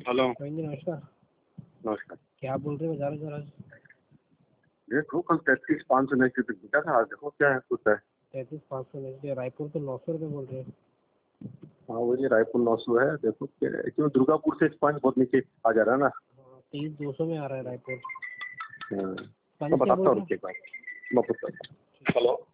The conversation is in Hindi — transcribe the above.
हेलो। जी नमस्कार। नमस्कार। क्या बोल रहे हो बता रहे जरा। देखो कल 33,500 नेक्स्ट तक बिका था, आज देखो क्या है होता है। 33,500 नेक्स्ट रायपुर तो 900 रुपये बोल रहे हैं। हाँ वही रायपुर 900 है, देखो क्यों दुर्गापुर से स्पंज बहुत नीचे आ जा रहा है ना। 23,200 में आ रहा है रायपुर। हाँ, पंच मैं क्या बताता बोल हूँ रहे रुकिए एक बार, मैं पूछता हूँ। हेलो।